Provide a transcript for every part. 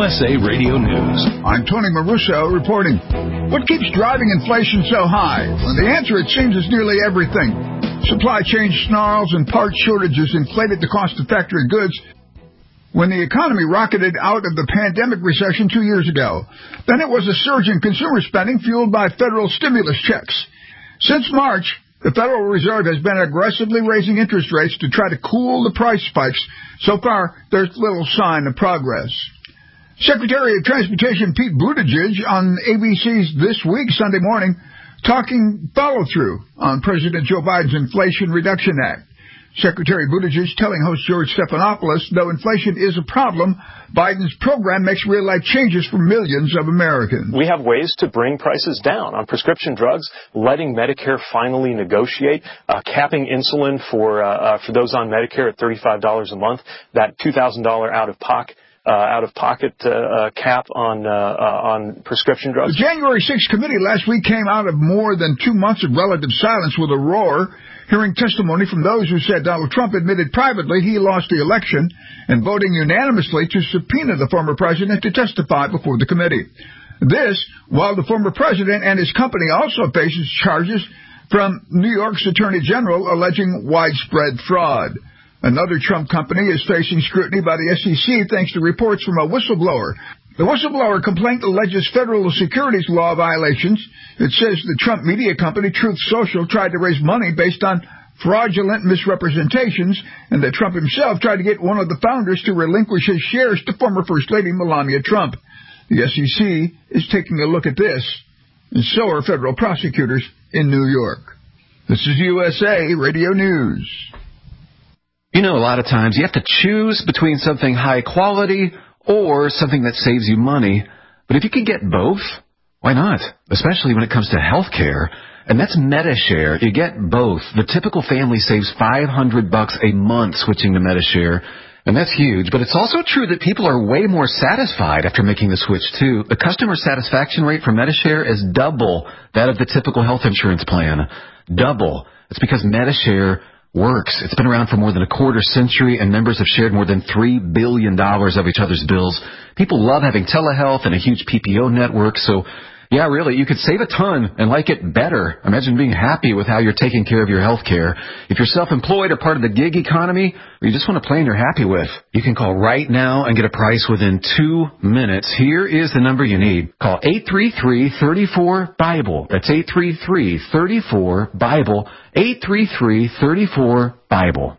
USA Radio News. I'm Tony Maruso reporting. What keeps driving inflation so high? Well, the answer, it seems, is nearly everything. Supply chain snarls and part shortages inflated the cost of factory goods when the economy rocketed out of the pandemic recession 2 years ago. Then it was a surge in consumer spending fueled by federal stimulus checks. Since March, the Federal Reserve has been aggressively raising interest rates to try to cool the price spikes. So far, there's little sign of progress. Secretary of Transportation Pete Buttigieg on ABC's This Week Sunday morning talking follow-through on President Joe Biden's Inflation Reduction Act. Secretary Buttigieg telling host George Stephanopoulos, though inflation is a problem, Biden's program makes real-life changes for millions of Americans. We have ways to bring prices down on prescription drugs, letting Medicare finally negotiate, capping insulin for those on Medicare at $35 a month, that $2,000 out-of-pocket cap on prescription drugs. The January 6th committee last week came out of more than 2 months of relative silence with a roar, hearing testimony from those who said Donald Trump admitted privately he lost the election and voting unanimously to subpoena the former president to testify before the committee. This, while the former president and his company also faces charges from New York's Attorney General alleging widespread fraud. Another Trump company is facing scrutiny by the SEC thanks to reports from a whistleblower. The whistleblower complaint alleges federal securities law violations. It says the Trump media company Truth Social tried to raise money based on fraudulent misrepresentations, and that Trump himself tried to get one of the founders to relinquish his shares to former First Lady Melania Trump. The SEC is taking a look at this, and so are federal prosecutors in New York. This is USA Radio News. You know, a lot of times you have to choose between something high quality or something that saves you money. But if you can get both, why not? Especially when it comes to health care. And that's Medi-Share. You get both. The typical family saves $500 a month switching to Medi-Share. And that's huge. But it's also true that people are way more satisfied after making the switch, too. The customer satisfaction rate for Medi-Share is double that of the typical health insurance plan. Double. It's because Medi-Share works. It's been around for more than a quarter century, and members have shared more than $3 billion of each other's bills. People love having telehealth and a huge PPO network, so yeah, really, you could save a ton and like it better. Imagine being happy with how you're taking care of your health care. If you're self-employed or part of the gig economy, or you just want a plan you're happy with, you can call right now and get a price within 2 minutes. Here is the number you need. Call 833-34-BIBLE. That's 833-34-BIBLE. 833-34-BIBLE.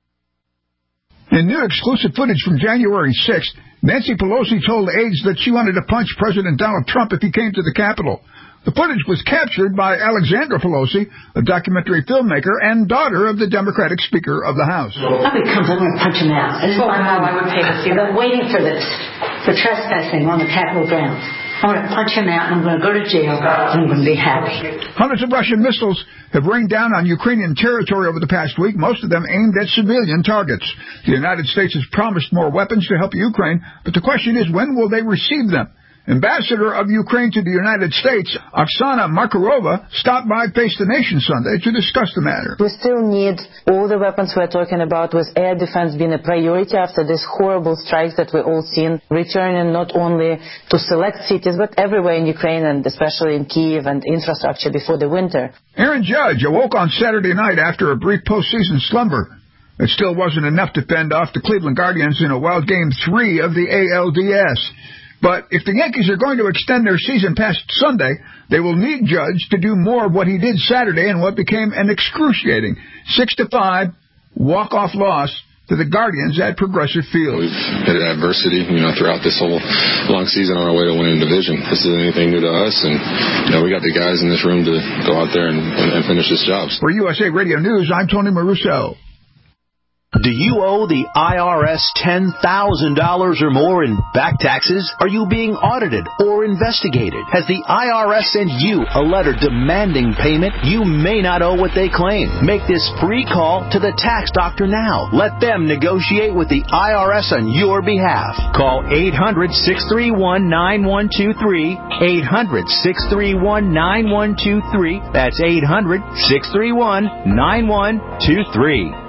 In new exclusive footage from January 6th, Nancy Pelosi told aides that she wanted to punch President Donald Trump if he came to the Capitol. The footage was captured by Alexandra Pelosi, a documentary filmmaker and daughter of the Democratic Speaker of the House. If he comes, I'm going to punch him out. This is how I would pay to see that. I'm waiting for this, for trespassing on the Capitol grounds. I'm going to punch him out, and I'm going to go to jail, and I'm going to be happy. Hundreds of Russian missiles have rained down on Ukrainian territory over the past week, most of them aimed at civilian targets. The United States has promised more weapons to help Ukraine, but the question is, when will they receive them? Ambassador of Ukraine to the United States, Oksana Markarova, stopped by Face the Nation Sunday to discuss the matter. We still need all the weapons we're talking about, with air defense being a priority after these horrible strikes that we've all seen, returning not only to select cities, but everywhere in Ukraine, and especially in Kyiv and infrastructure before the winter. Aaron Judge awoke on Saturday night after a brief postseason slumber. It still wasn't enough to fend off the Cleveland Guardians in a wild Game 3 of the ALDS. But if the Yankees are going to extend their season past Sunday, they will need Judge to do more of what he did Saturday in what became an excruciating 6-5 walk-off loss to the Guardians at Progressive Field. We've hit adversity, throughout this whole long season on our way to winning the division. This isn't anything new to us, and we got the guys in this room to go out there and finish this job. For USA Radio News, I'm Tony Maruso. Do you owe the IRS $10,000 or more in back taxes? Are you being audited or investigated? Has the IRS sent you a letter demanding payment? You may not owe what they claim. Make this free call to the tax doctor now. Let them negotiate with the IRS on your behalf. Call 800-631-9123. 800-631-9123. That's 800-631-9123.